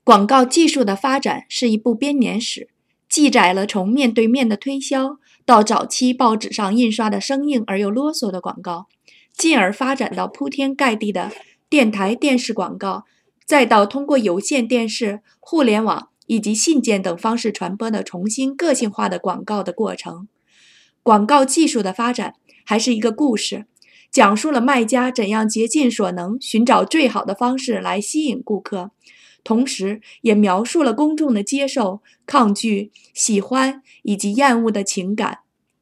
广告技术的发展是一部编年史，记载了从面对面的推销到早期报纸上印刷的生硬而又啰嗦的广告，进而发展到铺天盖地的电台、电视广告，再到通过有线电视、互联网以及信件等方式传播的重新个性化的广告的过程。广告技术的发展还是一个故事，讲述了卖家怎样竭尽所能寻找最好的方式来吸引顾客，同时也描述了公众的接受、抗拒、喜欢以及厌恶的情感。